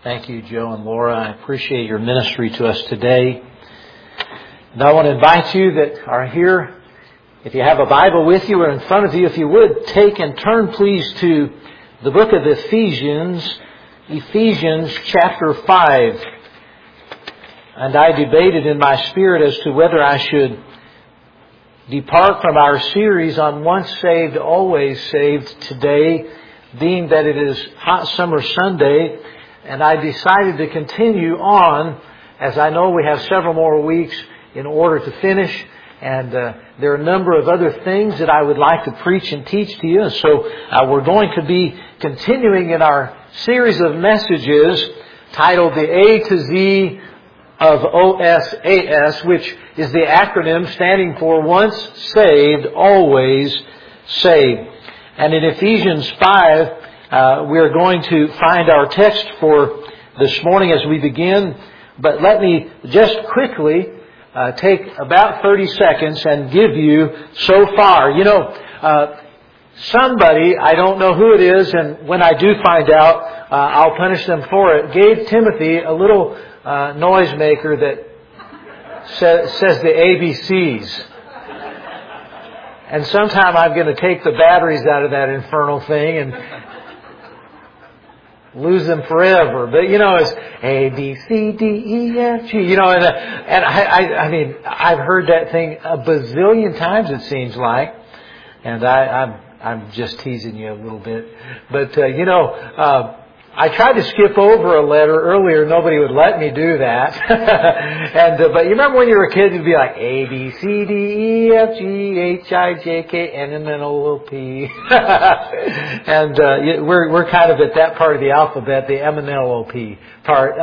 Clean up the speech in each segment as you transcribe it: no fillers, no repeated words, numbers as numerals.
Thank you, Joe and Laura. I appreciate your ministry to us today. And I want to invite you that are here, if you have a Bible with you or in front of you, if you would take and turn please to the book of Ephesians chapter 5. And I debated in my spirit as to whether I should depart from our series on Once Saved, Always Saved today, being that it is Hot Summer Sunday, and I decided to continue on, as I know we have several more weeks in order to finish, and there are a number of other things that I would like to preach and teach to you. So we're going to be continuing in our series of messages titled The A to Z of OSAS, which is the acronym standing for Once Saved, Always Saved. And in Ephesians 5, we're going to find our text for this morning as we begin. But let me just quickly take about 30 seconds and give you so far. You know, somebody, I don't know who it is, and when I do find out, I'll punish them for it, gave Timothy a little noisemaker that says the ABCs. And sometime I'm going to take the batteries out of that infernal thing and lose them forever. But, you know, it's A, B, C, D, E, F, G, you know, and I mean, I've heard that thing a bazillion times, it seems like. And I'm just teasing you a little bit. But, you know, I tried to skip over a letter earlier. Nobody would let me do that. But you remember when you were a kid, you'd be like A, B, C, D, E, F, G, H, I, J, K, N, and then a little P. And we're kind of at that part of the alphabet, the M-N-L-O-P part.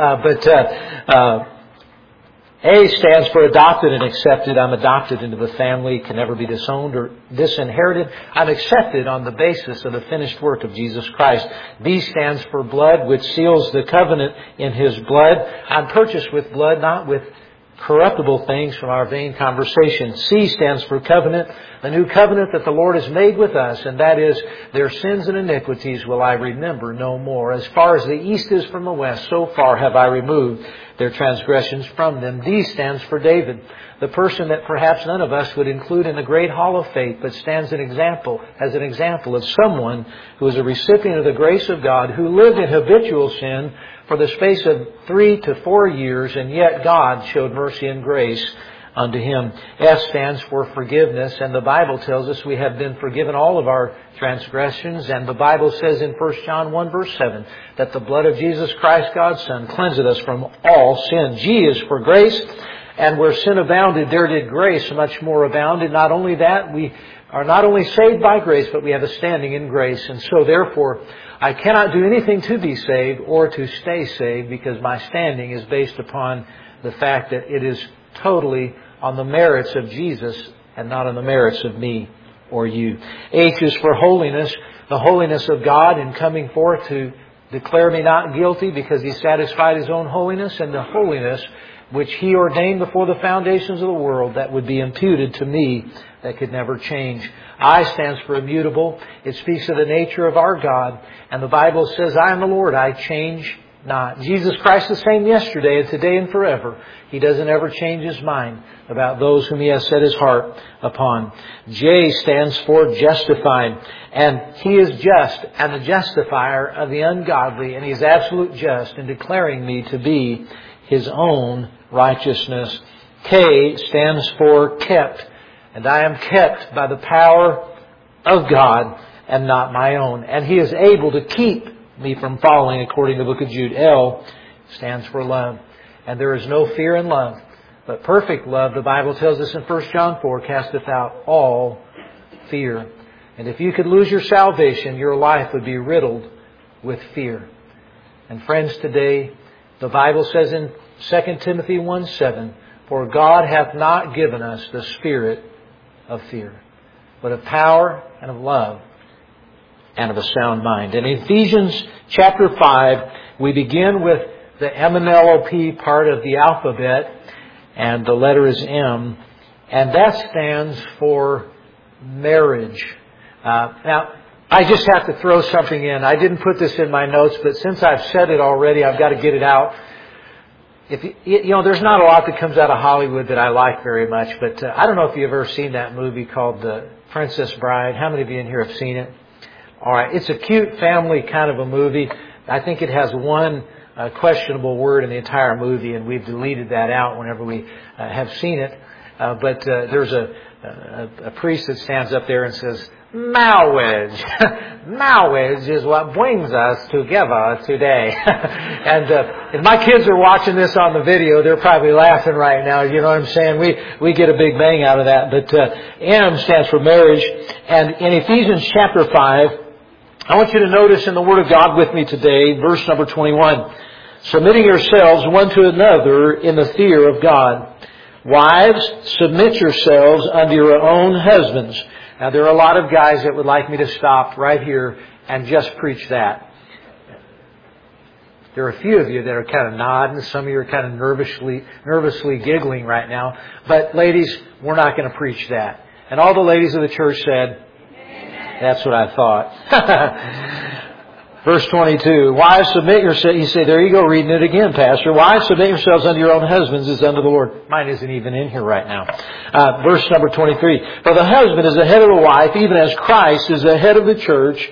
A stands for adopted and accepted. I'm adopted into the family, can never be disowned or disinherited. I'm accepted on the basis of the finished work of Jesus Christ. B stands for blood, which seals the covenant in His blood. I'm purchased with blood, not with corruptible things from our vain conversation. C stands for covenant, the new covenant that the Lord has made with us, and that is, their sins and iniquities will I remember no more. As far as the east is from the west, so far have I removed their transgressions from them. D stands for David, the person that perhaps none of us would include in the great hall of faith, but stands as an example of someone who is a recipient of the grace of God, who lived in habitual sin for the space of 3 to 4 years, and yet God showed mercy and grace unto him. F stands for forgiveness, and the Bible tells us we have been forgiven all of our transgressions, and the Bible says in 1 John 1 verse 7 that the blood of Jesus Christ, God's Son, cleanseth us from all sin. G is for grace, and where sin abounded, there did grace much more abound. And not only that, we are not only saved by grace, but we have a standing in grace. And so therefore, I cannot do anything to be saved or to stay saved, because my standing is based upon the fact that it is totally on the merits of Jesus and not on the merits of me or you. H is for holiness, the holiness of God in coming forth to declare me not guilty because He satisfied His own holiness, and the holiness which He ordained before the foundations of the world that would be imputed to me that could never change. I stands for immutable. It speaks of the nature of our God. And the Bible says, I am the Lord, I change not. Jesus Christ is the same yesterday and today and forever. He doesn't ever change His mind about those whom He has set His heart upon. J stands for justified. And He is just and the justifier of the ungodly. And He is absolute just in declaring me to be His own righteousness. K stands for kept. And I am kept by the power of God and not my own. And He is able to keep me from falling, according to the book of Jude. L stands for love. And there is no fear in love, but perfect love, the Bible tells us in 1 John 4, casteth out all fear. And if you could lose your salvation, your life would be riddled with fear. And friends, today, the Bible says in 2 Timothy 1:7, for God hath not given us the spirit of fear, but of power and of love and of a sound mind. In Ephesians chapter 5, we begin with the M-N-L-O-P part of the alphabet, and the letter is M, and that stands for marriage. Now, I just have to throw something in. I didn't put this in my notes, but since I've said it already, I've got to get it out. There's not a lot that comes out of Hollywood that I like very much, but I don't know if you've ever seen that movie called The Princess Bride. How many of you in here have seen it? All right. It's a cute family kind of a movie. I think it has one questionable word in the entire movie, and we've deleted that out whenever we have seen it. But there's a priest that stands up there and says, "Marriage. Marriage is what brings us together today." And if my kids are watching this on the video, they're probably laughing right now. You know what I'm saying? We get a big bang out of that. But M stands for marriage. And in Ephesians chapter 5, I want you to notice in the Word of God with me today, verse number 21, submitting yourselves one to another in the fear of God. Wives, submit yourselves unto your own husbands. Now, there are a lot of guys that would like me to stop right here and just preach that. There are a few of you that are kind of nodding. Some of you are kind of nervously giggling right now. But ladies, we're not going to preach that. And all the ladies of the church said, "Amen." That's what I thought. Verse 22, wives, submit yourselves. You say, there you go, reading it again, Pastor. Wives, submit yourselves unto your own husbands as unto the Lord. Mine isn't even in here right now. Verse number 23. For the husband is the head of the wife, even as Christ is the head of the church,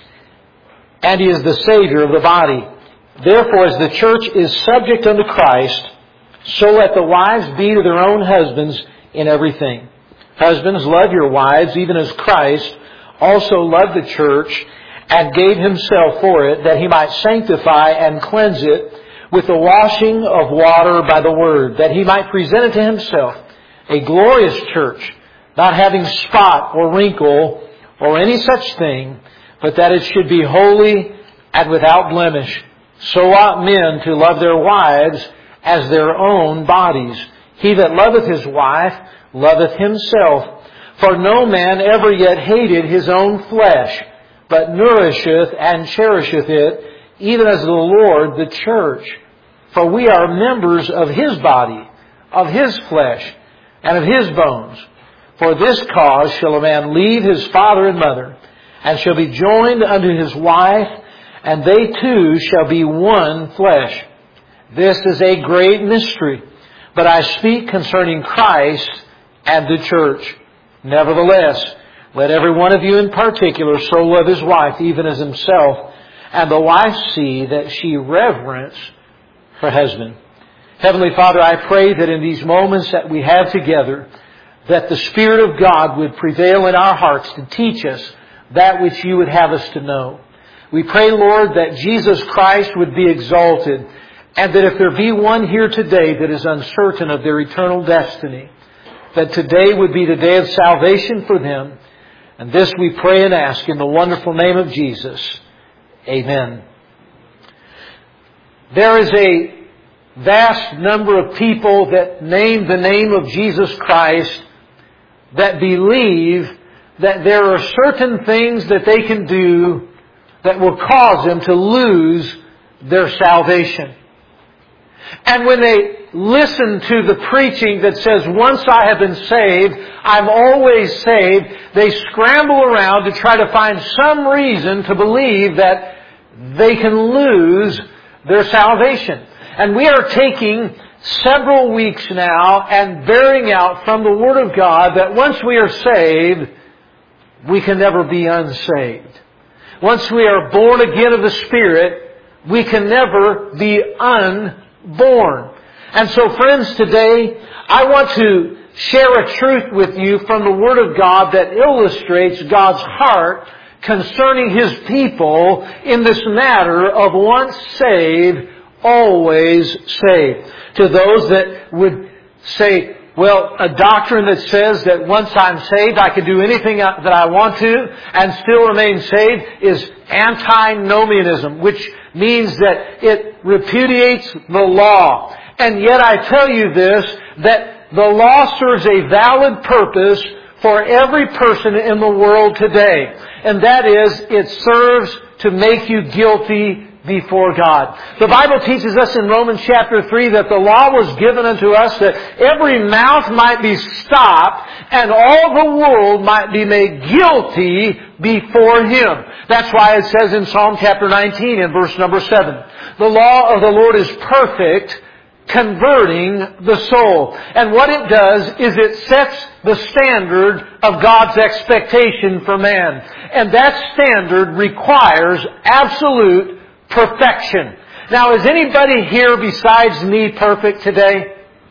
and He is the Savior of the body. Therefore, as the church is subject unto Christ, so let the wives be to their own husbands in everything. Husbands, love your wives, even as Christ also loved the church, and gave Himself for it, that He might sanctify and cleanse it with the washing of water by the Word, that He might present it to Himself a glorious church, not having spot or wrinkle or any such thing, but that it should be holy and without blemish. So ought men to love their wives as their own bodies. He that loveth his wife loveth himself. For no man ever yet hated his own flesh, but nourisheth and cherisheth it, even as the Lord the church. For we are members of His body, of His flesh, and of His bones. For this cause shall a man leave his father and mother, and shall be joined unto his wife, and they two shall be one flesh. This is a great mystery, but I speak concerning Christ and the church. Nevertheless, let every one of you in particular so love his wife even as himself, and the wife see that she reverence her husband. Heavenly Father, I pray that in these moments that we have together, that the Spirit of God would prevail in our hearts to teach us that which You would have us to know. We pray, Lord, that Jesus Christ would be exalted, and that if there be one here today that is uncertain of their eternal destiny, that today would be the day of salvation for them. And this we pray and ask in the wonderful name of Jesus. Amen. There is a vast number of people that name the name of Jesus Christ that believe that there are certain things that they can do that will cause them to lose their salvation. And when they listen to the preaching that says, once I have been saved, I'm always saved, they scramble around to try to find some reason to believe that they can lose their salvation. And we are taking several weeks now and bearing out from the Word of God that once we are saved, we can never be unsaved. Once we are born again of the Spirit, we can never be unborn. And so, friends, today I want to share a truth with you from the Word of God that illustrates God's heart concerning His people in this matter of once saved, always saved. To those that would say, well, a doctrine that says that once I'm saved, I can do anything that I want to and still remain saved is antinomianism, which means that it repudiates the law. And yet I tell you this, that the law serves a valid purpose for every person in the world today. And that is, it serves to make you guilty before God. The Bible teaches us in Romans chapter 3 that the law was given unto us that every mouth might be stopped and all the world might be made guilty before Him. That's why it says in Psalm chapter 19 in verse number 7, the law of the Lord is perfect, converting the soul. And what it does is it sets the standard of God's expectation for man. And that standard requires absolute perfection. Now, is anybody here besides me perfect today?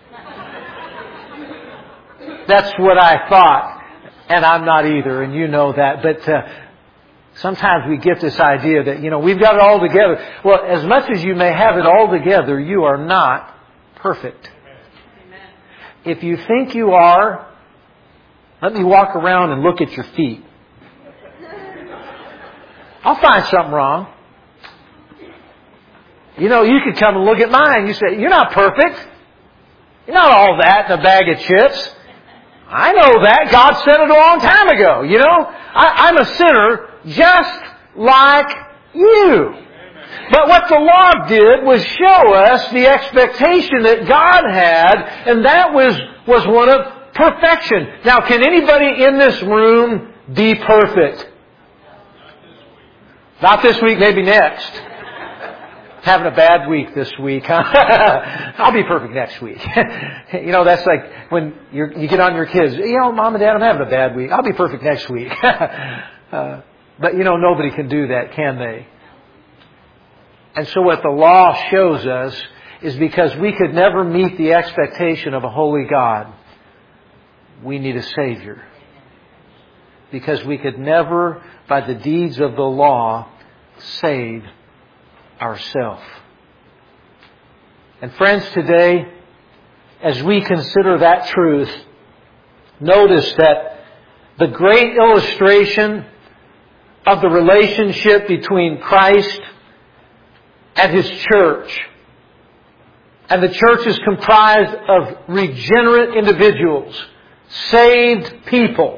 That's what I thought. And I'm not either, and you know that. But sometimes we get this idea that, we've got it all together. Well, as much as you may have it all together, you are not perfect. Amen. If you think you are, let me walk around and look at your feet. I'll find something wrong. You could come and look at mine. You say, you're not perfect. You're not all that in a bag of chips. I know that. God said it a long time ago. I'm a sinner just like you. But what the law did was show us the expectation that God had, and that was one of perfection. Now, can anybody in this room be perfect? Not this week, maybe next. Having a bad week this week, huh? I'll be perfect next week. That's like when you get on your kids. Mom and Dad, I'm having a bad week. I'll be perfect next week. But nobody can do that, can they? And so what the law shows us is because we could never meet the expectation of a holy God, we need a Savior. Because we could never, by the deeds of the law, save ourselves. And friends, today, as we consider that truth, notice that the great illustration of the relationship between Christ and His church, and the church is comprised of regenerate individuals, saved people.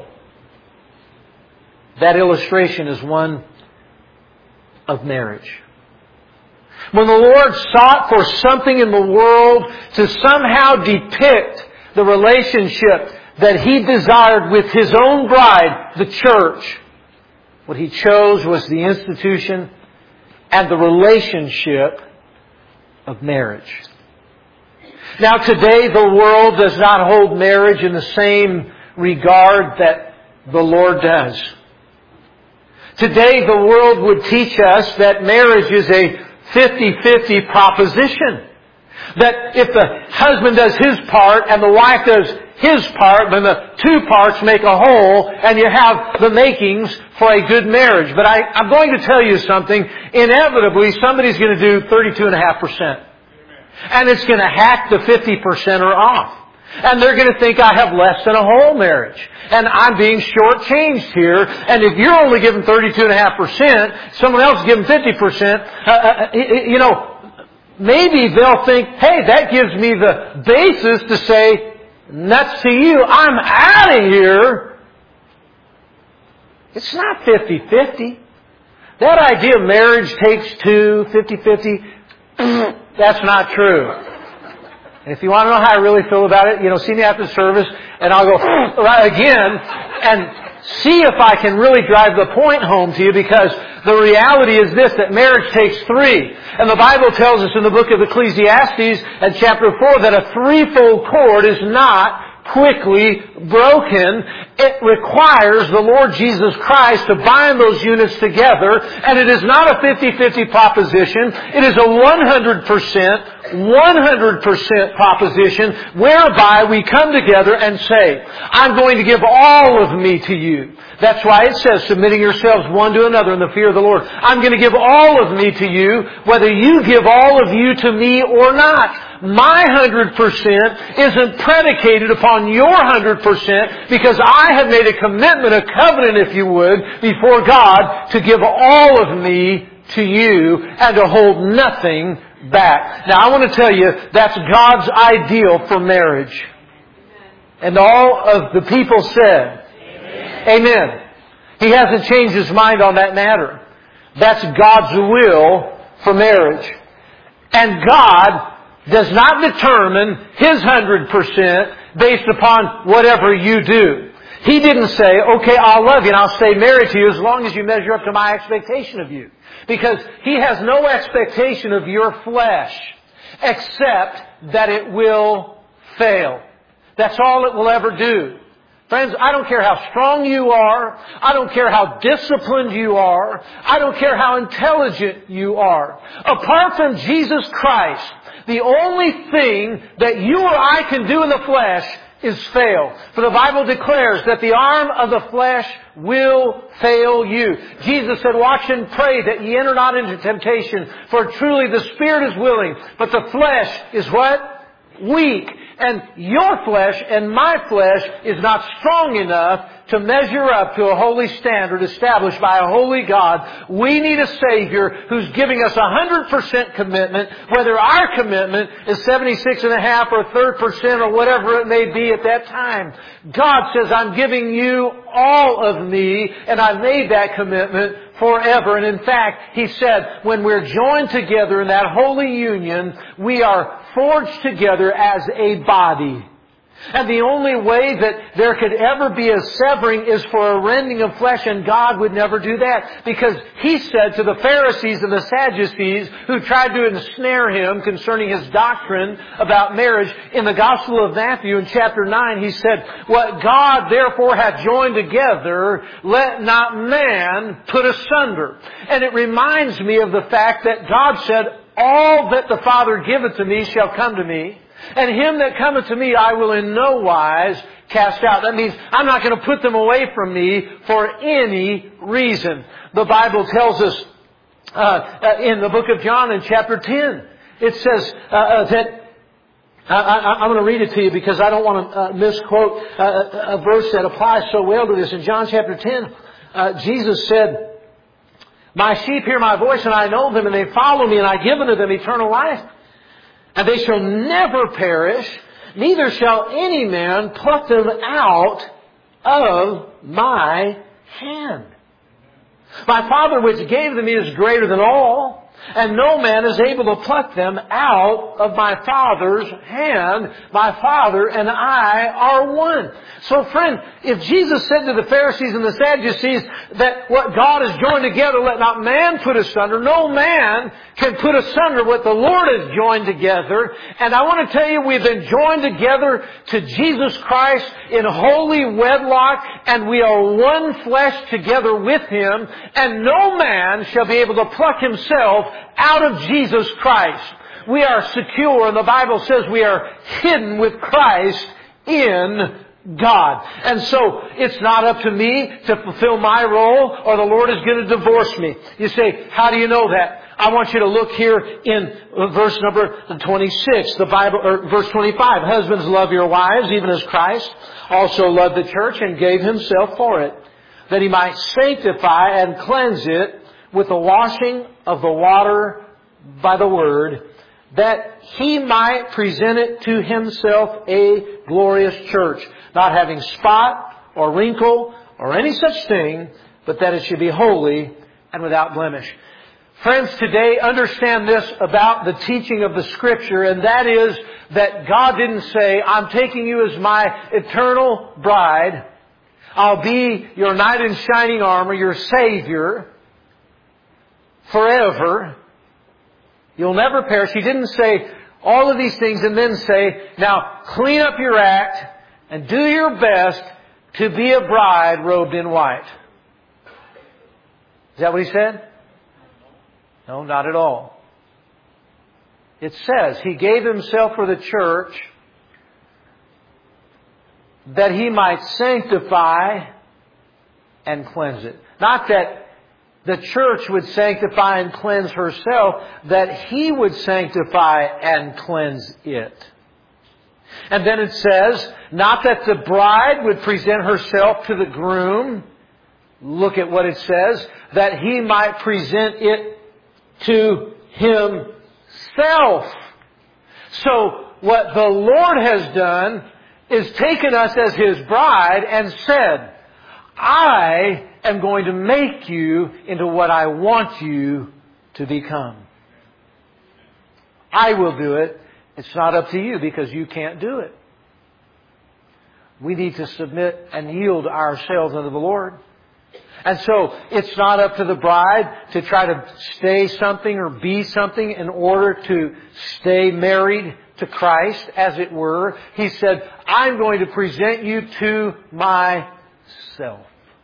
That illustration is one of marriage. When the Lord sought for something in the world to somehow depict the relationship that He desired with His own bride, the church, what He chose was the institution and the relationship of marriage. Now today the world does not hold marriage in the same regard that the Lord does. Today the world would teach us that marriage is a 50-50 proposition. That if the husband does his part and the wife does his part, then the two parts make a whole and you have the makings for a good marriage. But I'm going to tell you something. Inevitably, somebody's going to do 32.5%. And it's going to hack the 50%er off. And they're going to think I have less than a whole marriage. And I'm being shortchanged here. And if you're only giving 32.5%, someone else is giving 50%, maybe they'll think, hey, that gives me the basis to say, nuts to you, I'm out of here. It's not 50-50. That idea of marriage takes two, 50-50, that's not true. And if you want to know how I really feel about it, see me after the service and I'll go again and see if I can really drive the point home to you, because the reality is this, that marriage takes three. And the Bible tells us in the book of Ecclesiastes and chapter 4 that a threefold cord is not quickly broken. It requires the Lord Jesus Christ to bind those units together, and it is not a 50-50 proposition. It is a 100% proposition whereby we come together and say, I'm going to give all of me to you. That's why it says, submitting yourselves one to another in the fear of the Lord. I'm going to give all of me to you, whether you give all of you to me or not. My 100% isn't predicated upon your 100% because I have made a commitment, a covenant, if you would, before God to give all of me to you and to hold nothing back. Now I want to tell you, that's God's ideal for marriage. And all of the people said, Amen. He hasn't changed His mind on that matter. That's God's will for marriage. And God does not determine His 100% based upon whatever you do. He didn't say, okay, I'll love you and I'll stay married to you as long as you measure up to my expectation of you. Because He has no expectation of your flesh except that it will fail. That's all it will ever do. Friends, I don't care how strong you are. I don't care how disciplined you are. I don't care how intelligent you are. Apart from Jesus Christ, the only thing that you or I can do in the flesh is fail. For the Bible declares that the arm of the flesh will fail you. Jesus said, watch and pray that ye enter not into temptation, for truly the spirit is willing, but the flesh is what? Weak. And your flesh and my flesh is not strong enough to measure up to a holy standard established by a holy God. We need a Savior who's giving us 100% commitment, whether our commitment is 76.5% or 3% or whatever it may be at that time. God says, I'm giving you all of me, and I've made that commitment forever. And in fact, He said, when we're joined together in that holy union, we are forged together as a body. And the only way that there could ever be a severing is for a rending of flesh, and God would never do that. Because He said to the Pharisees and the Sadducees who tried to ensnare Him concerning His doctrine about marriage, in the Gospel of Matthew in chapter 9, He said, what God therefore hath joined together, let not man put asunder. And it reminds me of the fact that God said, all that the Father giveth to me shall come to me. And him that cometh to me I will in no wise cast out. That means I'm not going to put them away from me for any reason. The Bible tells us in the book of John in chapter 10, it says that I'm going to read it to you because I don't want to misquote a verse that applies so well to this. In John chapter 10, Jesus said, my sheep hear my voice, and I know them, and they follow me, and I give unto them eternal life. And they shall never perish, neither shall any man pluck them out of my hand. My Father which gave them is greater than all, and no man is able to pluck them out of my Father's hand. My Father and I are one. So friend, if Jesus said to the Pharisees and the Sadducees that what God has joined together, let not man put asunder, no man can put asunder what the Lord has joined together. And I want to tell you, we've been joined together to Jesus Christ in holy wedlock, and we are one flesh together with Him, and no man shall be able to pluck himself out of Jesus Christ. We are secure, and the Bible says we are hidden with Christ in God. And so, it's not up to me to fulfill my role, or the Lord is going to divorce me. You say, how do you know that? I want you to look here in verse number 26, the Bible, or verse 25. Husbands, love your wives, even as Christ also loved the church and gave Himself for it, that He might sanctify and cleanse it with the washing of the water by the word, that He might present it to Himself a glorious church, not having spot or wrinkle or any such thing, but that it should be holy and without blemish. Friends, today understand this about the teaching of the Scripture, and that is that God didn't say, I'm taking you as my eternal bride. I'll be your knight in shining armor, your Savior, forever. You'll never perish. He didn't say all of these things and then say, now clean up your act and do your best to be a bride robed in white. Is that what He said? No, not at all. It says He gave Himself for the church that He might sanctify and cleanse it. Not that the church would sanctify and cleanse herself, that He would sanctify and cleanse it. And then it says, not that the bride would present herself to the groom. Look at what it says, that He might present it to Himself. So what the Lord has done is taken us as His bride and said, I am going to make you into what I want you to become. I will do it. It's not up to you because you can't do it. We need to submit and yield ourselves unto the Lord. And so it's not up to the bride to try to stay something or be something in order to stay married to Christ, as it were. He said, I'm going to present you to myself.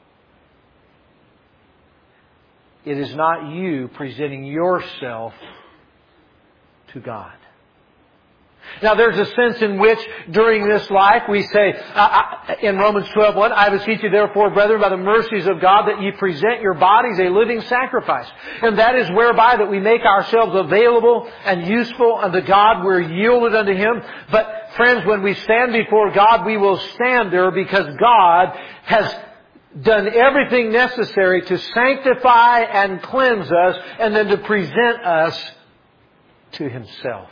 It is not you presenting yourself to God. Now there's a sense in which during this life we say, in Romans 12:1, I beseech you therefore, brethren, by the mercies of God, that ye present your bodies a living sacrifice. And that is whereby that we make ourselves available and useful unto God. We're yielded unto Him. But friends, when we stand before God, we will stand there because God has done everything necessary to sanctify and cleanse us and then to present us to Himself.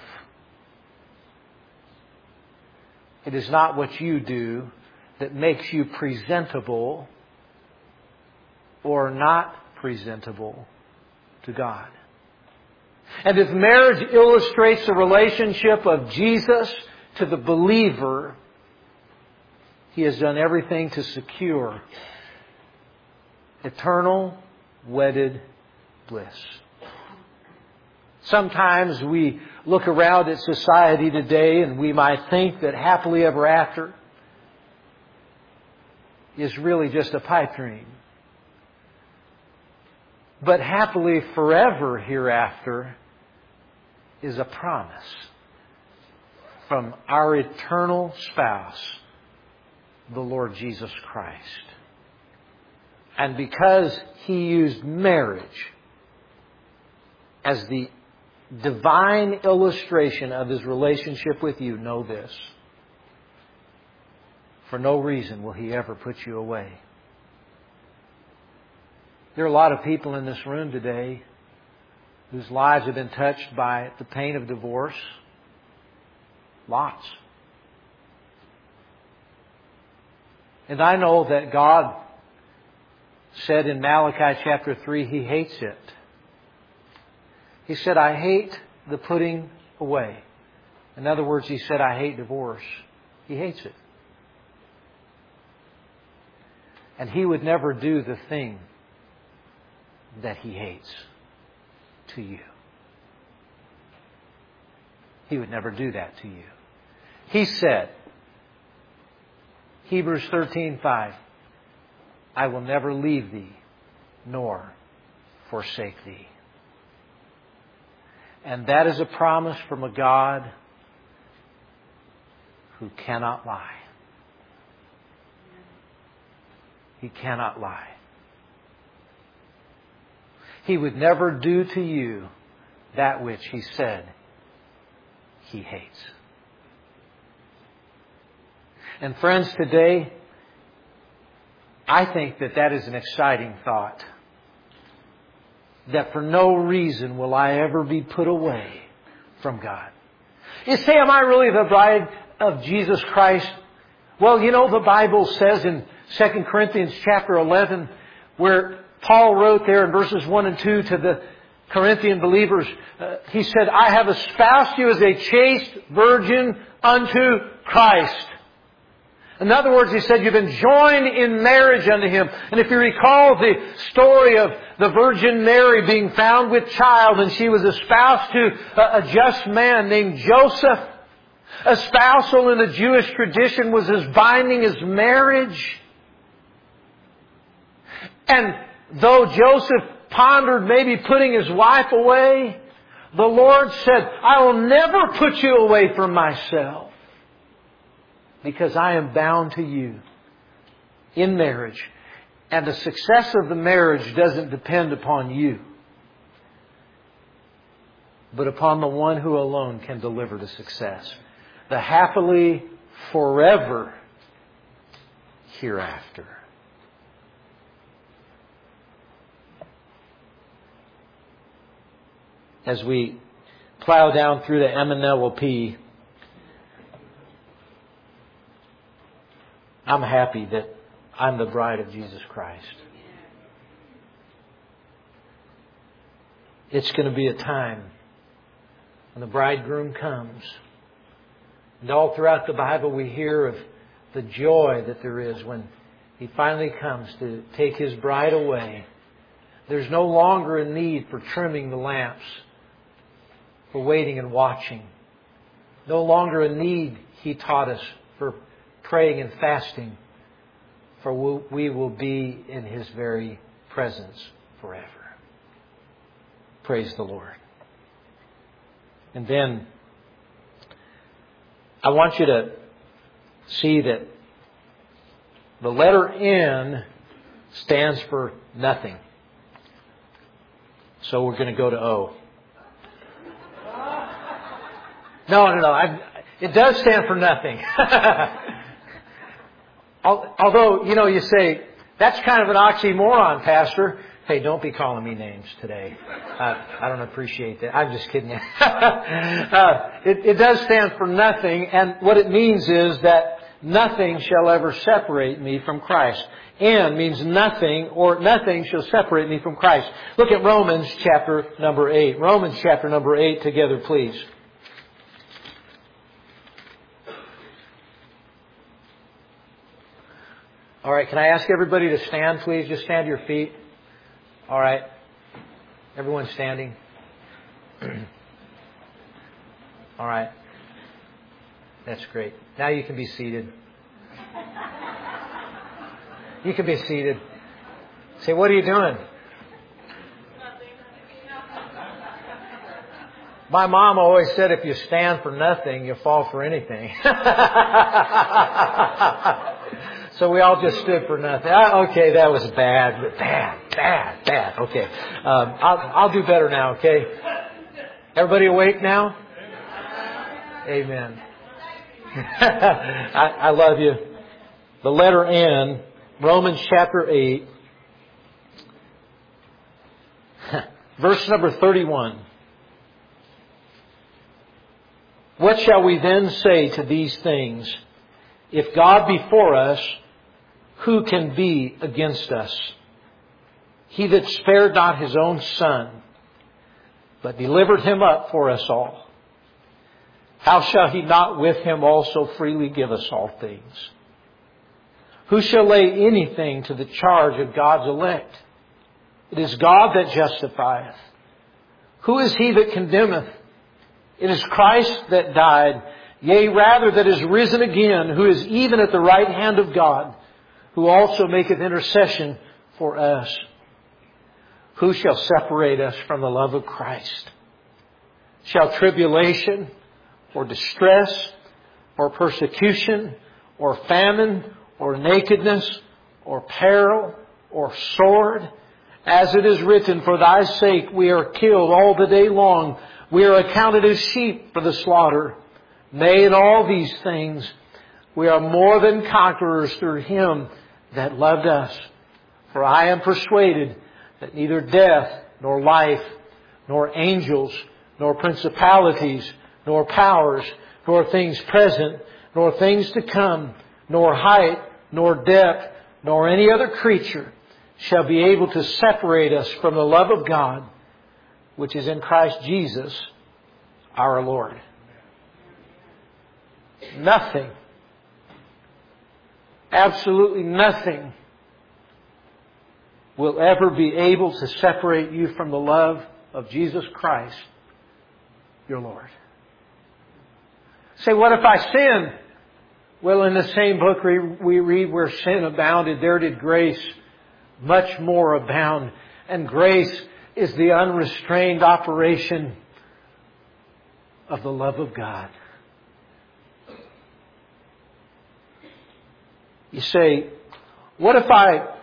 It is not what you do that makes you presentable or not presentable to God. And if marriage illustrates the relationship of Jesus to the believer, He has done everything to secure eternal wedded bliss. Sometimes we look around at society today and we might think that happily ever after is really just a pipe dream. But happily forever hereafter is a promise from our eternal spouse, the Lord Jesus Christ. And because He used marriage as the divine illustration of His relationship with you, know this: for no reason will He ever put you away. There are a lot of people in this room today whose lives have been touched by the pain of divorce. Lots. And I know that God said in Malachi chapter 3, He hates it. He said, I hate the putting away. In other words, He said, I hate divorce. He hates it. And He would never do the thing that He hates to you. He would never do that to you. He said, Hebrews 13:5, I will never leave thee nor forsake thee. And that is a promise from a God who cannot lie. He cannot lie. He would never do to you that which He said He hates. And friends, today, I think that is an exciting thought. That for no reason will I ever be put away from God. You say, am I really the bride of Jesus Christ? Well, you know, the Bible says in 2 Corinthians chapter 11, where Paul wrote there in verses 1 and 2 to the Corinthian believers, he said, I have espoused you as a chaste virgin unto Christ. In other words, he said, you've been joined in marriage unto Him. And if you recall the story of the Virgin Mary being found with child, and she was espoused to a just man named Joseph. Espousal in the Jewish tradition was as binding as marriage. And though Joseph pondered maybe putting his wife away, the Lord said, I will never put you away from myself. Because I am bound to you in marriage. And the success of the marriage doesn't depend upon you, but upon the one who alone can deliver the success. The happily forever hereafter. As we plow down through the MNLP, I'm happy that I'm the bride of Jesus Christ. It's going to be a time when the bridegroom comes. And all throughout the Bible we hear of the joy that there is when He finally comes to take His bride away. There's no longer a need for trimming the lamps, for waiting and watching. No longer a need, He taught us, for praying and fasting, for we will be in His very presence forever. Praise the Lord. And then I want you to see that the letter N stands for nothing. So we're going to go to O. No. It does stand for nothing. Although, you say, that's kind of an oxymoron, Pastor. Hey, don't be calling me names today. I don't appreciate that. I'm just kidding you. It does stand for nothing, and what it means is that nothing shall ever separate me from Christ. N means nothing, or nothing shall separate me from Christ. Look at Romans chapter number 8. Romans chapter number 8 together, please. All right, can I ask everybody to stand, please? Just stand to your feet. All right. Everyone standing. All right. That's great. Now you can be seated. You can be seated. Say, what are you doing? My mom always said if you stand for nothing, you fall for anything. So we all just stood for nothing. Okay, that was bad. Bad. Okay. I'll do better now, okay? Everybody awake now? Amen. I love you. The letter N, Romans chapter 8, verse number 31. What shall we then say to these things? If God be for us, who can be against us? He that spared not His own Son, but delivered Him up for us all, how shall He not with Him also freely give us all things? Who shall lay anything to the charge of God's elect? It is God that justifieth. Who is he that condemneth? It is Christ that died, yea, rather that is risen again, who is even at the right hand of God, who also maketh intercession for us. Who shall separate us from the love of Christ? Shall tribulation, or distress, or persecution, or famine, or nakedness, or peril, or sword? As it is written, for thy sake we are killed all the day long. We are accounted as sheep for the slaughter. Nay, in all these things we are more than conquerors through Him that loved us. For I am persuaded that neither death, nor life, nor angels, nor principalities, nor powers, nor things present, nor things to come, nor height, nor depth, nor any other creature shall be able to separate us from the love of God, which is in Christ Jesus our Lord. Nothing, absolutely nothing, will ever be able to separate you from the love of Jesus Christ, your Lord. Say, what if I sin? Well, in the same book we read, where sin abounded, there did grace much more abound. And grace is the unrestrained operation of the love of God. You say, what if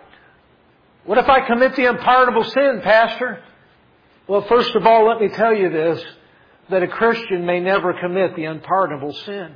I commit the unpardonable sin, Pastor? Well, first of all, let me tell you this, that a Christian may never commit the unpardonable sin.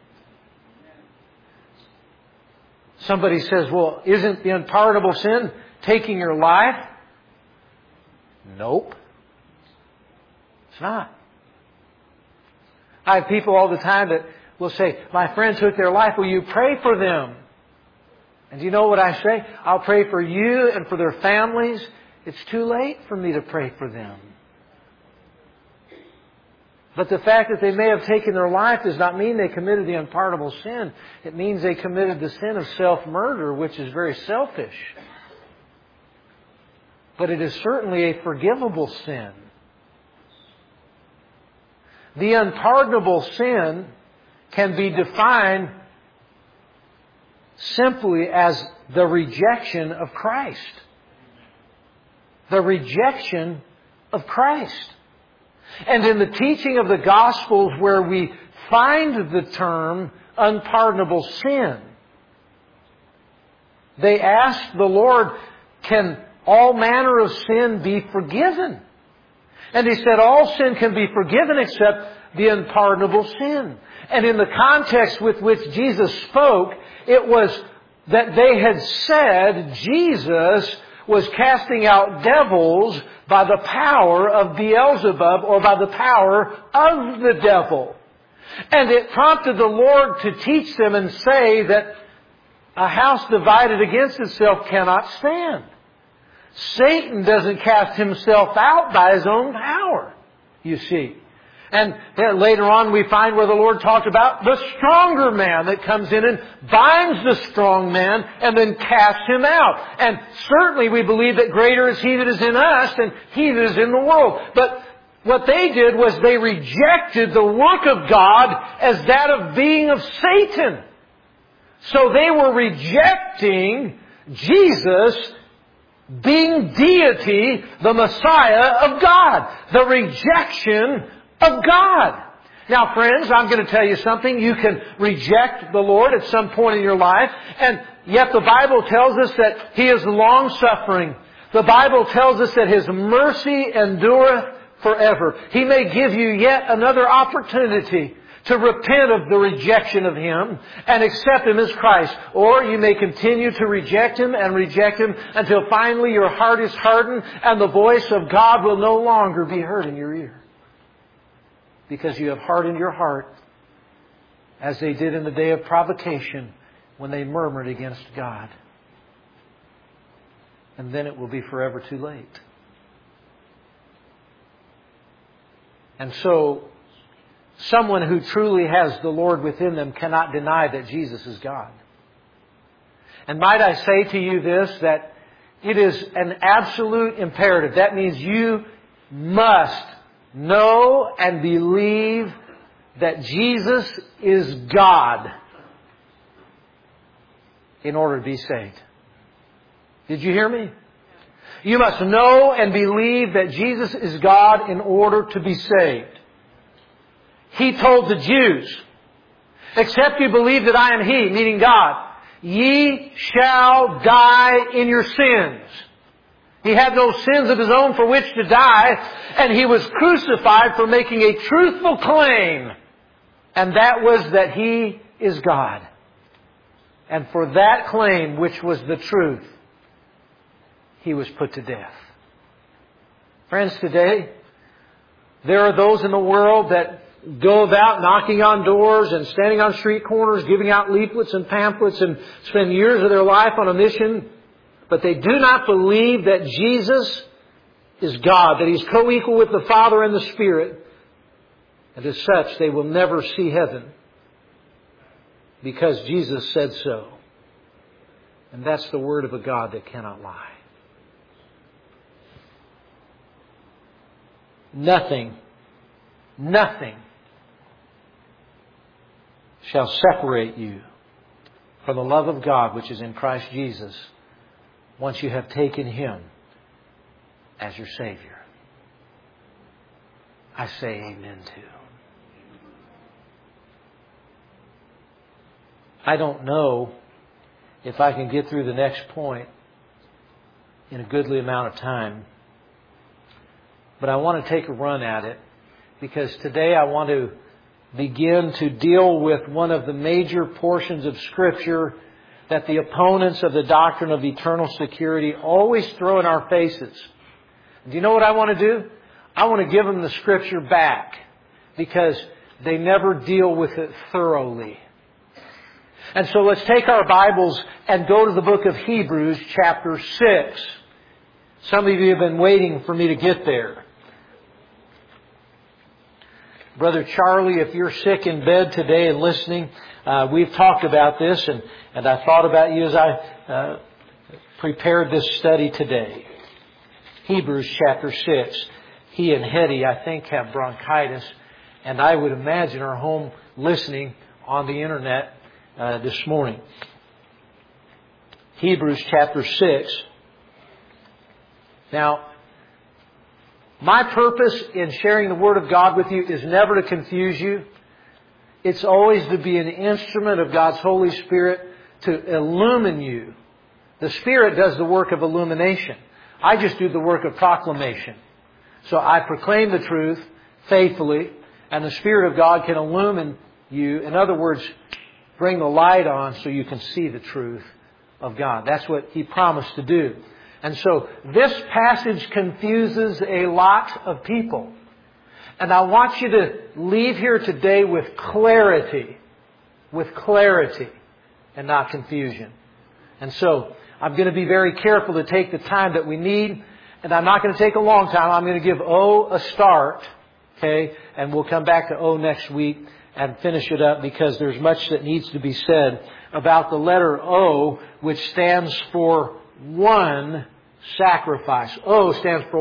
Somebody says, well, isn't the unpardonable sin taking your life? Nope. It's not. I have people all the time that will say, my friend took their life, will you pray for them? And do you know what I say? I'll pray for you and for their families. It's too late for me to pray for them. But the fact that they may have taken their life does not mean they committed the unpardonable sin. It means they committed the sin of self-murder, which is very selfish. But it is certainly a forgivable sin. The unpardonable sin can be defined simply as the rejection of Christ. The rejection of Christ. And in the teaching of the Gospels where we find the term unpardonable sin, they ask the Lord, can all manner of sin be forgiven? And He said all sin can be forgiven except the unpardonable sin. And in the context with which Jesus spoke, it was that they had said Jesus was casting out devils by the power of Beelzebub, or by the power of the devil. And it prompted the Lord to teach them and say that a house divided against itself cannot stand. Satan doesn't cast himself out by his own power, you see. And then later on we find where the Lord talked about the stronger man that comes in and binds the strong man and then casts him out. And certainly we believe that greater is He that is in us than he that is in the world. But what they did was they rejected the work of God as that of being of Satan. So they were rejecting Jesus being deity, the Messiah of God. The rejection of God. Now friends, I'm going to tell you something. You can reject the Lord at some point in your life, and yet the Bible tells us that He is long-suffering. The Bible tells us that His mercy endureth forever. He may give you yet another opportunity to repent of the rejection of Him and accept Him as Christ. Or you may continue to reject Him until finally your heart is hardened and the voice of God will no longer be heard in your ear. Because you have hardened your heart, as they did in the day of provocation when they murmured against God. And then it will be forever too late. And so, someone who truly has the Lord within them cannot deny that Jesus is God. And might I say to you this, that it is an absolute imperative. That means you must know and believe that Jesus is God in order to be saved. Did you hear me? You must know and believe that Jesus is God in order to be saved. He told the Jews, except you believe that I am He, meaning God, ye shall die in your sins. He had no sins of His own for which to die, and He was crucified for making a truthful claim. And that was that He is God. And for that claim, which was the truth, He was put to death. Friends, today, there are those in the world that go about knocking on doors and standing on street corners, giving out leaflets and pamphlets, and spend years of their life on a mission. But they do not believe that Jesus is God, that He's co-equal with the Father and the Spirit. And as such, they will never see heaven, because Jesus said so. And that's the word of a God that cannot lie. Nothing shall separate you from the love of God which is in Christ Jesus, once you have taken Him as your Savior. I say amen too. I don't know if I can get through the next point in a goodly amount of time, but I want to take a run at it, because today I want to begin to deal with one of the major portions of Scripture that the opponents of the doctrine of eternal security always throw in our faces. Do you know what I want to do? I want to give them the Scripture back, because they never deal with it thoroughly. And so let's take our Bibles and go to the book of Hebrews chapter 6. Some of you have been waiting for me to get there. Brother Charlie, if you're sick in bed today and listening, we've talked about this, and I thought about you as I prepared this study today. Hebrews chapter 6. He and Hetty, I think, have bronchitis, and I would imagine are home listening on the internet this morning. Hebrews chapter 6. Now, my purpose in sharing the Word of God with you is never to confuse you. It's always to be an instrument of God's Holy Spirit to illumine you. The Spirit does the work of illumination. I just do the work of proclamation. So I proclaim the truth faithfully, and the Spirit of God can illumine you. In other words, bring the light on so you can see the truth of God. That's what He promised to do. And so this passage confuses a lot of people. And I want you to leave here today with clarity and not confusion. And so I'm going to be very careful to take the time that we need. And I'm not going to take a long time. I'm going to give O a start. Okay? And we'll come back to O next week and finish it up because there's much that needs to be said about the letter O, which stands for one sacrifice. O stands for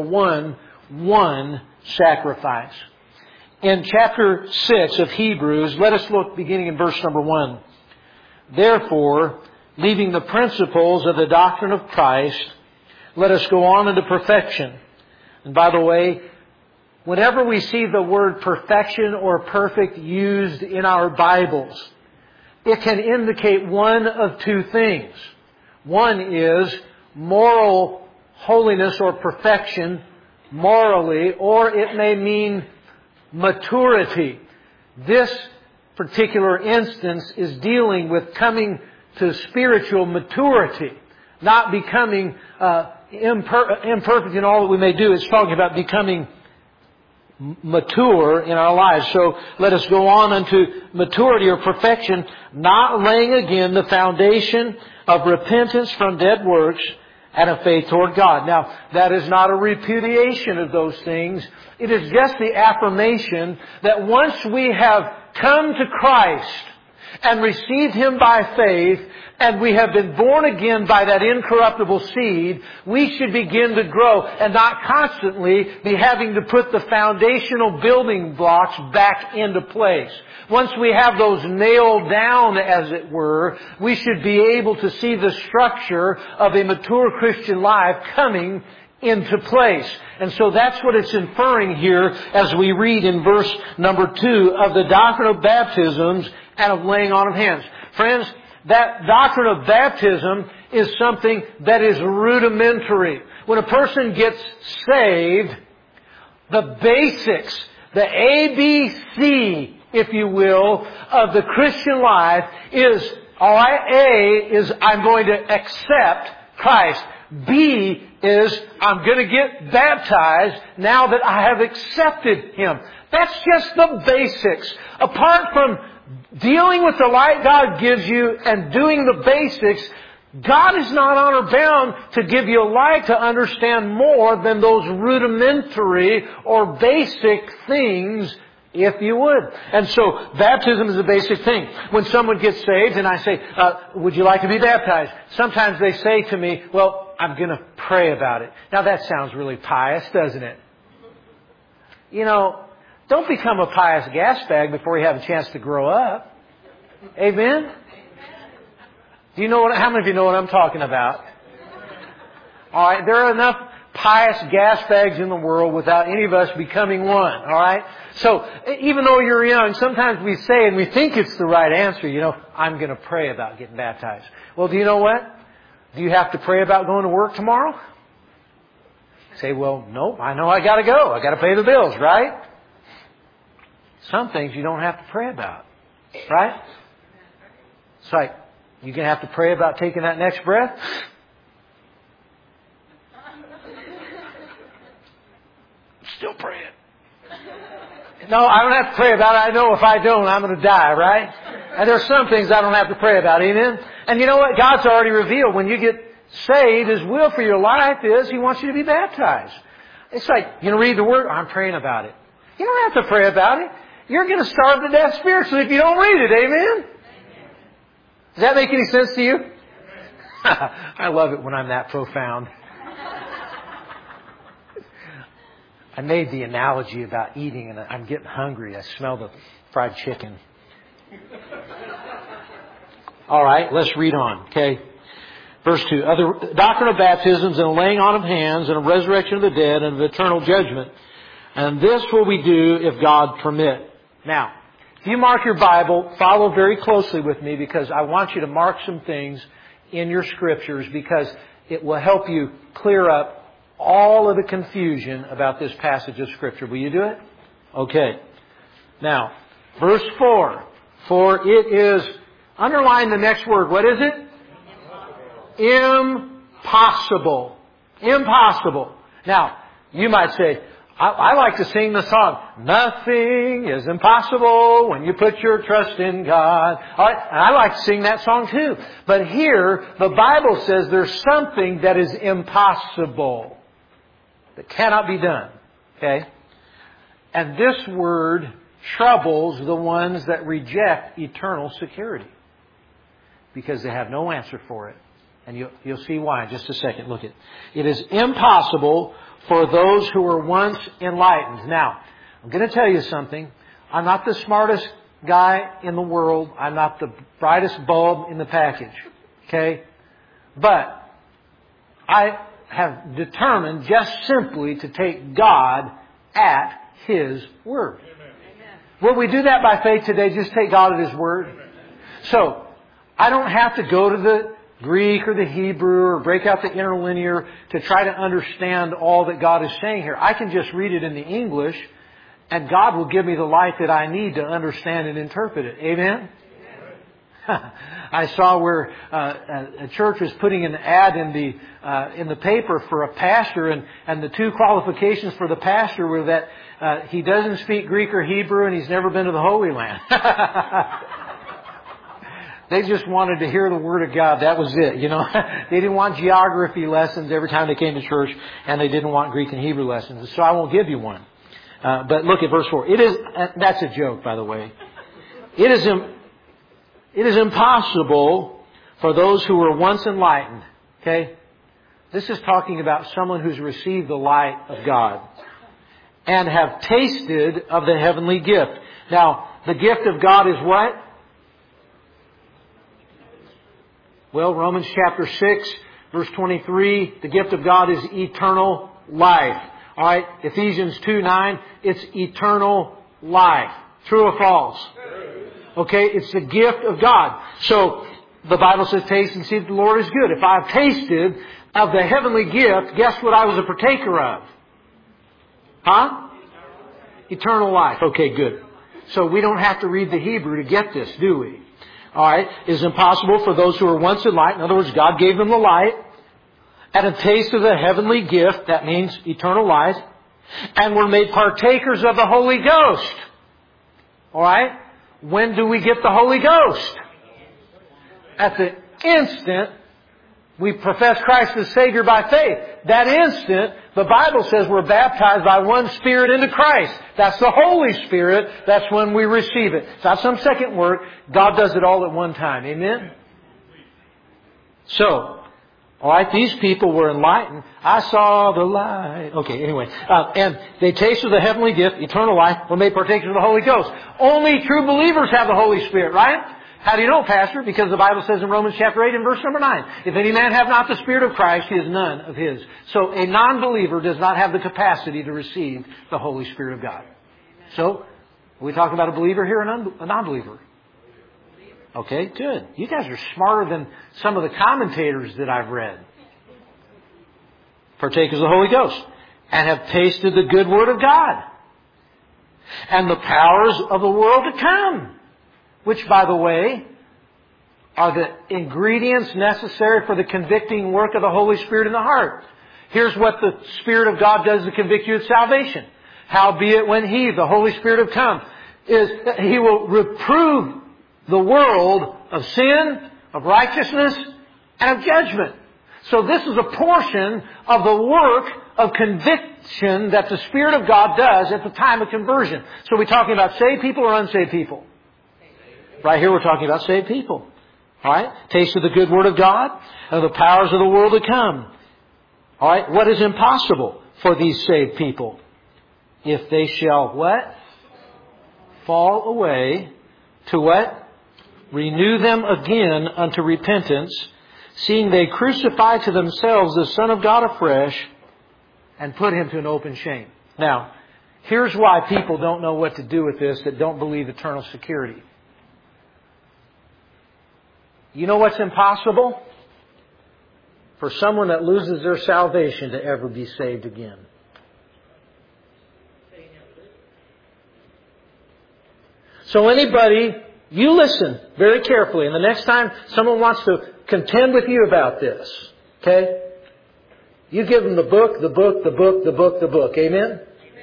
one sacrifice. In chapter 6 of Hebrews, let us look beginning in verse number 1. Therefore, leaving the principles of the doctrine of Christ, let us go on into perfection. And by the way, whenever we see the word perfection or perfect used in our Bibles, it can indicate one of two things. One is moral holiness or perfection morally, or it may mean maturity. This particular instance is dealing with coming to spiritual maturity, not becoming imperfect in all that we may do. It's talking about becoming mature in our lives. So let us go on unto maturity or perfection, not laying again the foundation of repentance from dead works and of faith toward God. Now, that is not a repudiation of those things. It is just the affirmation that once we have come to Christ and received Him by faith, and we have been born again by that incorruptible seed, we should begin to grow and not constantly be having to put the foundational building blocks back into place. Once we have those nailed down, as it were, we should be able to see the structure of a mature Christian life coming into place. And so that's what it's inferring here as we read in verse number 2 of the doctrine of baptisms and of laying on of hands. Friends, that doctrine of baptism is something that is rudimentary. When a person gets saved, the basics, the ABC, if you will, of the Christian life is, alright, A is I'm going to accept Christ. B is I'm going to get baptized now that I have accepted Him. That's just the basics. Apart from dealing with the light God gives you and doing the basics, God is not honor bound to give you a light to understand more than those rudimentary or basic things, if you would. And so, baptism is a basic thing. When someone gets saved and I say, would you like to be baptized? Sometimes they say to me, well, I'm going to pray about it. Now that sounds really pious, doesn't it? You know, don't become a pious gas bag before you have a chance to grow up. Amen? Do you know how many of you know what I'm talking about? Alright, there are enough pious gas bags in the world without any of us becoming one. Alright? So, even though you're young, sometimes we say and we think it's the right answer, you know, I'm going to pray about getting baptized. Well, do you know what? Do you have to pray about going to work tomorrow? Say, well, no, I know I got to go. I got to pay the bills, right? Some things you don't have to pray about, right? It's like, you're going to have to pray about taking that next breath? Still praying. No, I don't have to pray about it. I know if I don't, I'm going to die, right? And there's some things I don't have to pray about, amen? And you know what? God's already revealed. When you get saved, His will for your life is He wants you to be baptized. It's like, you know, read the Word. I'm praying about it. You don't have to pray about it. you're going to starve to death spiritually if you don't read it. Amen? Does that make any sense to you? I love it when I'm that profound. I made the analogy about eating, and I'm getting hungry. I smell the fried chicken. All right, let's read on, okay? Verse 2, doctrine of baptisms and a laying on of hands and a resurrection of the dead and of eternal judgment. And this will we do if God permit. Now, if you mark your Bible, follow very closely with me because I want you to mark some things in your scriptures because it will help you clear up all of the confusion about this passage of Scripture. Will you do it? Okay. Now, verse 4. For it is, underline the next word. What is it? Impossible. Impossible. Now, you might say, I like to sing the song, nothing is impossible when you put your trust in God. I like to sing that song too. But here, the Bible says there's something that is impossible, that cannot be done. Okay? And this word troubles the ones that reject eternal security, because they have no answer for it. And you'll see why in just a second. Look at it. It is impossible for those who were once enlightened. Now, I'm going to tell you something. I'm not the smartest guy in the world. I'm not the brightest bulb in the package. Okay? But I have determined just simply to take God at His Word. Amen. Will we do that by faith today? Just take God at His Word? Amen. So, I don't have to go to the Greek or the Hebrew or break out the interlinear to try to understand all that God is saying here. I can just read it in the English and God will give me the light that I need to understand and interpret it. Amen? I saw where a church was putting an ad in the paper for a pastor, and the two qualifications for the pastor were that he doesn't speak Greek or Hebrew and he's never been to the Holy Land. They just wanted to hear the Word of God. That was it, you know. They didn't want geography lessons every time they came to church, and they didn't want Greek and Hebrew lessons. So I won't give you one. But look at verse 4. That's a joke, by the way. It is impossible for those who were once enlightened. Okay? This is talking about someone who's received the light of God and have tasted of the heavenly gift. Now, the gift of God is what? Well, Romans chapter 6, verse 23, the gift of God is eternal life. All right, Ephesians 2:9, it's eternal life. True or false? Okay, it's the gift of God. So, the Bible says, taste and see that the Lord is good. If I've tasted of the heavenly gift, guess what I was a partaker of? Huh? Eternal life. Okay, good. So we don't have to read the Hebrew to get this, do we? All right. It is impossible for those who were once in light. In other words, God gave them the light and a taste of the heavenly gift. That means eternal life. And were made partakers of the Holy Ghost. All right. When do we get the Holy Ghost? At the instant we profess Christ as Savior by faith. That instant, the Bible says we're baptized by one Spirit into Christ. That's the Holy Spirit. That's when we receive it. It's not some second work. God does it all at one time. Amen? So, alright, these people were enlightened. I saw the light. Okay, anyway. And they tasted the heavenly gift, eternal life, were made partakers of the Holy Ghost. Only true believers have the Holy Spirit, right? How do you know, Pastor? Because the Bible says in Romans chapter 8 and verse number 9, if any man have not the Spirit of Christ, he is none of his. So a non-believer does not have the capacity to receive the Holy Spirit of God. So, are we talking about a believer here or a non-believer? Okay, good. You guys are smarter than some of the commentators that I've read. Partakers of the Holy Ghost and have tasted the good Word of God and the powers of the world to come. Which, by the way, are the ingredients necessary for the convicting work of the Holy Spirit in the heart. Here's what the Spirit of God does to convict you of salvation. Howbeit when He, the Holy Spirit, have come, is that He will reprove the world of sin, of righteousness, and of judgment. So this is a portion of the work of conviction that the Spirit of God does at the time of conversion. So are we talking about saved people or unsaved people? Right here we're talking about saved people. Alright? Taste of the good Word of God and the powers of the world to come. Alright? What is impossible for these saved people? If they shall what? Fall away to what? Renew them again unto repentance, seeing they crucify to themselves the Son of God afresh and put Him to an open shame. Now, here's why people don't know what to do with this that don't believe eternal security. You know what's impossible? For someone that loses their salvation to ever be saved again. So anybody, you listen very carefully, and the next time someone wants to contend with you about this, okay? You give them the book. Amen?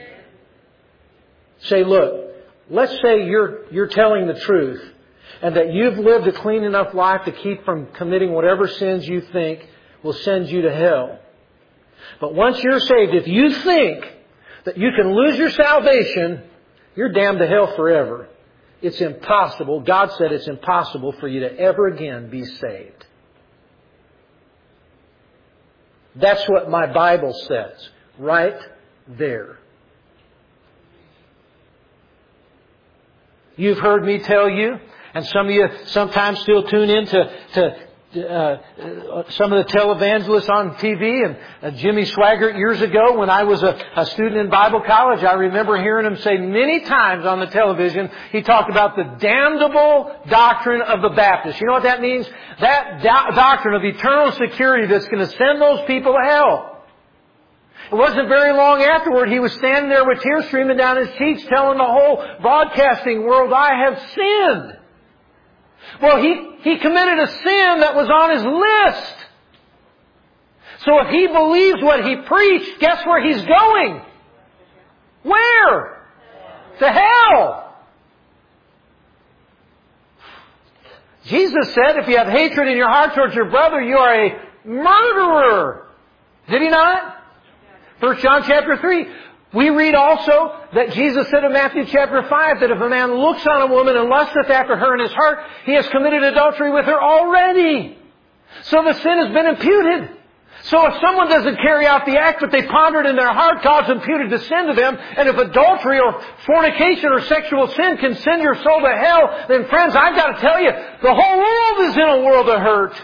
Say, look, let's say you're telling the truth and that you've lived a clean enough life to keep from committing whatever sins you think will send you to hell. But once you're saved, if you think that you can lose your salvation, you're damned to hell forever. It's impossible. God said it's impossible for you to ever again be saved. That's what my Bible says. Right there. You've heard me tell you, and some of you sometimes still tune in to some of the televangelists on TV, and Jimmy Swaggart years ago when I was a student in Bible college, I remember hearing him say many times on the television, he talked about the damnable doctrine of the Baptists. You know what that means? That doctrine of eternal security that's going to send those people to hell. It wasn't very long afterward he was standing there with tears streaming down his cheeks telling the whole broadcasting world, I have sinned. Well, he committed a sin that was on his list. So if he believes what he preached, guess where he's going? Where? To hell. Jesus said, if you have hatred in your heart towards your brother, you are a murderer. Did He not? 1 John chapter 3. We read also that Jesus said in Matthew chapter 5 that if a man looks on a woman and lusteth after her in his heart, he has committed adultery with her already. So the sin has been imputed. So if someone doesn't carry out the act but they ponder it in their heart, God's imputed the sin to them. And if adultery or fornication or sexual sin can send your soul to hell, then friends, I've got to tell you, the whole world is in a world of hurt.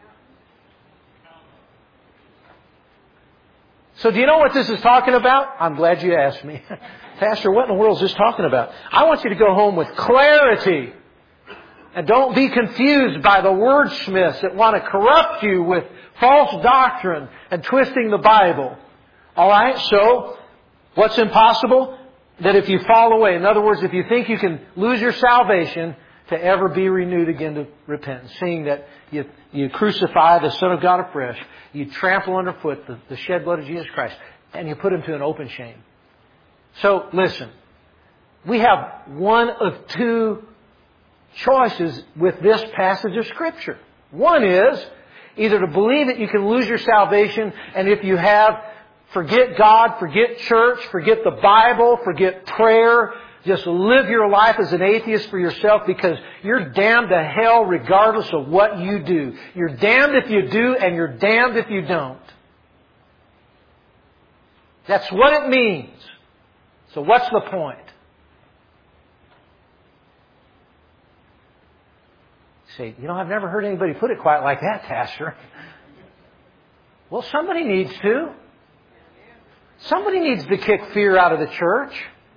So do you know what this is talking about? I'm glad you asked me. Pastor, what in the world is this talking about? I want you to go home with clarity. And don't be confused by the wordsmiths that want to corrupt you with false doctrine and twisting the Bible. Alright, so what's impossible? That if you fall away, in other words, if you think you can lose your salvation, to ever be renewed again to repentance, seeing that you crucify the Son of God afresh, you trample underfoot the shed blood of Jesus Christ, and you put Him to an open shame. So, listen, we have one of two choices with this passage of Scripture. One is either to believe that you can lose your salvation, and if you have, forget God, forget church, forget the Bible, forget prayer, just live your life as an atheist for yourself because you're damned to hell regardless of what you do. You're damned if you do and you're damned if you don't. That's what it means. So what's the point? You say, I've never heard anybody put it quite like that, Pastor. Well, somebody needs to. Somebody needs to kick fear out of the church.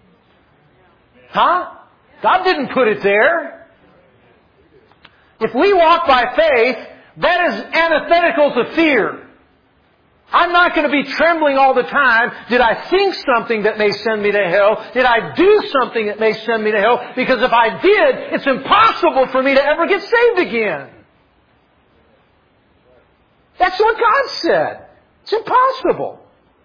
Huh? God didn't put it there. If we walk by faith, that is antithetical to fear. I'm not going to be trembling all the time. Did I think something that may send me to hell? Did I do something that may send me to hell? Because if I did, it's impossible for me to ever get saved again. That's what God said. It's impossible.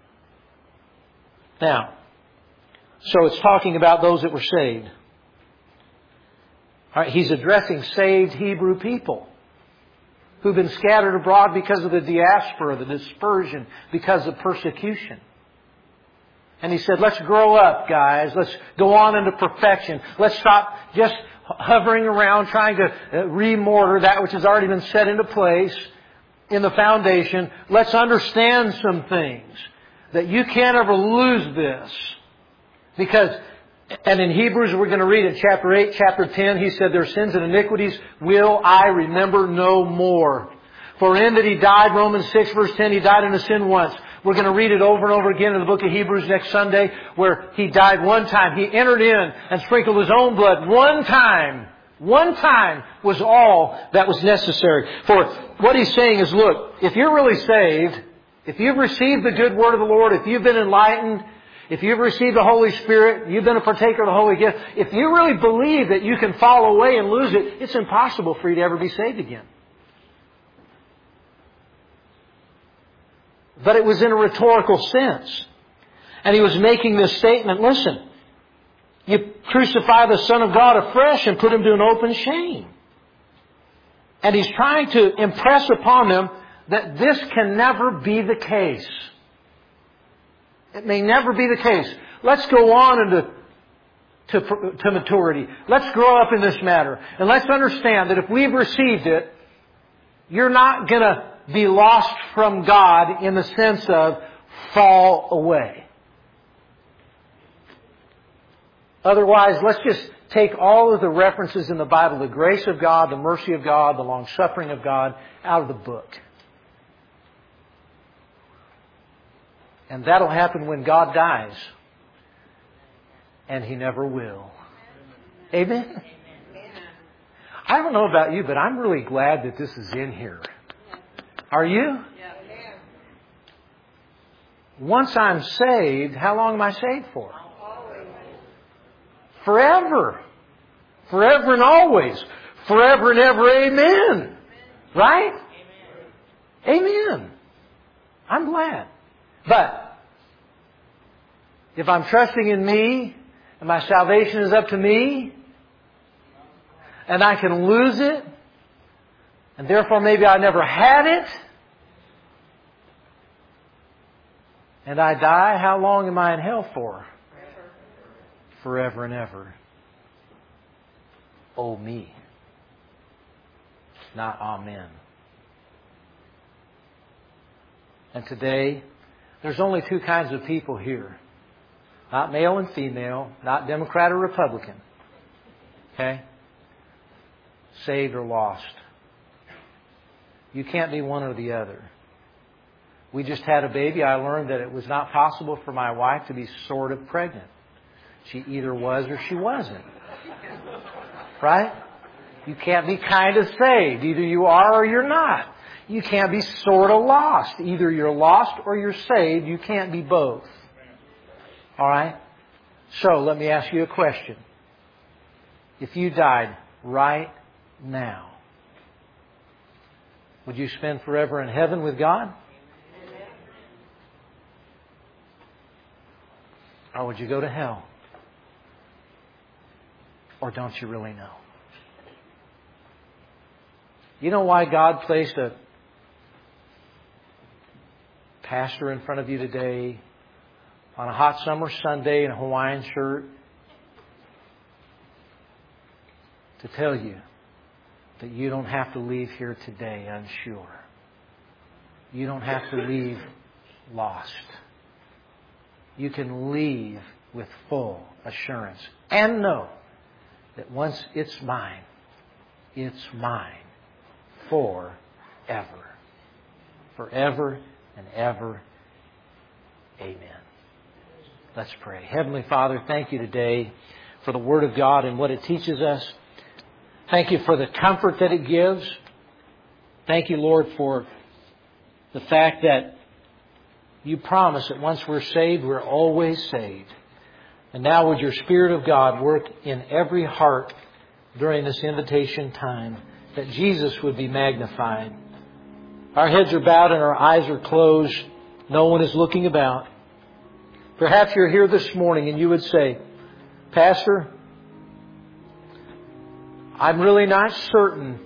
Now, so it's talking about those that were saved. All right, He's addressing saved Hebrew people. who've been scattered abroad because of the diaspora, the dispersion, because of persecution. And He said, let's grow up, guys. Let's go on into perfection. Let's stop just hovering around trying to remortar that which has already been set into place in the foundation. Let's understand some things. That you can't ever lose this. Because, and in Hebrews, we're going to read in chapter 8, chapter 10, He said, their sins and iniquities will I remember no more. For in that He died, Romans 6 verse 10, He died in a sin once. We're going to read it over and over again in the book of Hebrews next Sunday, where He died one time. He entered in and sprinkled His own blood one time. One time was all that was necessary. For what He's saying is, look, if you're really saved, if you've received the good word of the Lord, if you've been enlightened, if you've received the Holy Spirit, you've been a partaker of the Holy gift, if you really believe that you can fall away and lose it, it's impossible for you to ever be saved again. But it was in a rhetorical sense. And He was making this statement, listen, you crucify the Son of God afresh and put Him to an open shame. And He's trying to impress upon them that this can never be the case. It may never be the case. Let's go on to maturity. Let's grow up in this matter. And let's understand that if we've received it, you're not going to be lost from God in the sense of fall away. Otherwise, let's just take all of the references in the Bible, the grace of God, the mercy of God, the long-suffering of God, out of the book. And that'll happen when God dies. And He never will. Amen? I don't know about you, but I'm really glad that this is in here. Are you? Once I'm saved, how long am I saved for? Forever. Forever and always. Forever and ever. Amen. Right? Amen. I'm glad. But if I'm trusting in me and my salvation is up to me and I can lose it and therefore maybe I never had it and I die, how long am I in hell for? Forever and ever. Oh me. Not amen. And today, there's only two kinds of people here. Not male and female, not Democrat or Republican. Okay? Saved or lost. You can't be one or the other. We just had a baby. I learned that it was not possible for my wife to be sort of pregnant. She either was or she wasn't. Right? You can't be kind of saved. Either you are or you're not. You can't be sort of lost. Either you're lost or you're saved. You can't be both. All right? So, let me ask you a question. If you died right now, would you spend forever in heaven with God? Or would you go to hell? Or don't you really know? You know why God placed a pastor in front of you today on a hot summer Sunday in a Hawaiian shirt to tell you that you don't have to leave here today unsure. You don't have to leave lost. You can leave with full assurance and know that once it's mine forever. Forever and ever. Amen. Let's pray. Heavenly Father, thank you today for the Word of God and what it teaches us. Thank you for the comfort that it gives. Thank you, Lord, for the fact that you promise that once we're saved, we're always saved. And now would your Spirit of God work in every heart during this invitation time, that Jesus would be magnified. Our heads are bowed and our eyes are closed. No one is looking about. Perhaps you're here this morning and you would say, Pastor, I'm really not certain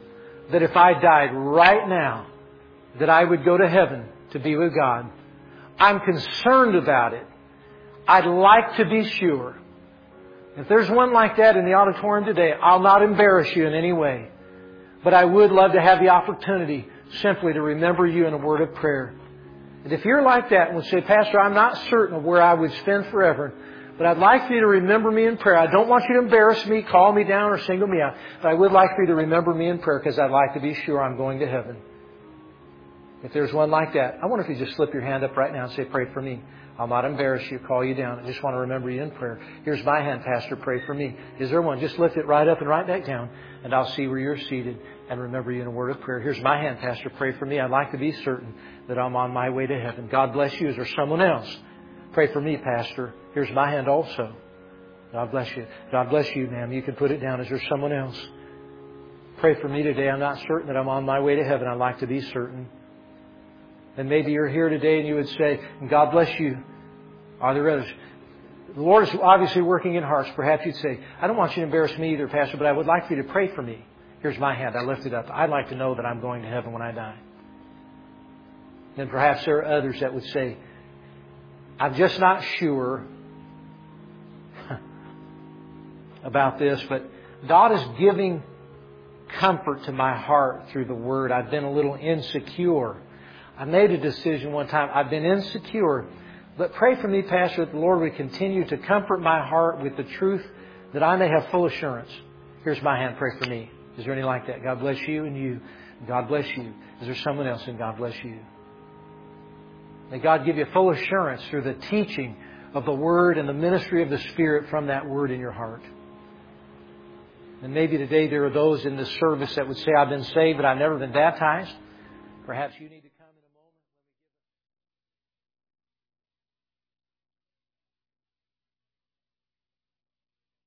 that if I died right now, that I would go to heaven to be with God. I'm concerned about it. I'd like to be sure. If there's one like that in the auditorium today, I'll not embarrass you in any way. But I would love to have the opportunity simply to remember you in a word of prayer. And if you're like that and would say, Pastor, I'm not certain of where I would spend forever, but I'd like for you to remember me in prayer. I don't want you to embarrass me, call me down, or single me out. But I would like for you to remember me in prayer because I'd like to be sure I'm going to heaven. If there's one like that, I wonder if you just slip your hand up right now and say, pray for me. I'll not embarrass you, call you down. I just want to remember you in prayer. Here's my hand, Pastor, pray for me. Is there one? Just lift it right up and right back down, and I'll see where you're seated and remember you in a word of prayer. Here's my hand, Pastor, pray for me. I'd like to be certain that I'm on my way to heaven. God bless you. Is there someone else? Pray for me, Pastor. Here's my hand also. God bless you. God bless you, ma'am. You can put it down. Is there someone else? Pray for me today. I'm not certain that I'm on my way to heaven. I'd like to be certain. And maybe you're here today and you would say, God bless you. Are there others? The Lord is obviously working in hearts. Perhaps you'd say, I don't want you to embarrass me either, Pastor, but I would like for you to pray for me. Here's my hand. I lift it up. I'd like to know that I'm going to heaven when I die. And perhaps there are others that would say, I'm just not sure about this, but God is giving comfort to my heart through the Word. I've been a little insecure. I made a decision one time. I've been insecure. But pray for me, Pastor, that the Lord would continue to comfort my heart with the truth that I may have full assurance. Here's my hand. Pray for me. Is there any like that? God bless you and you. God bless you. Is there someone else? And God bless you. May God give you full assurance through the teaching of the Word and the ministry of the Spirit from that Word in your heart. And maybe today there are those in this service that would say, I've been saved, but I've never been baptized. Perhaps you need to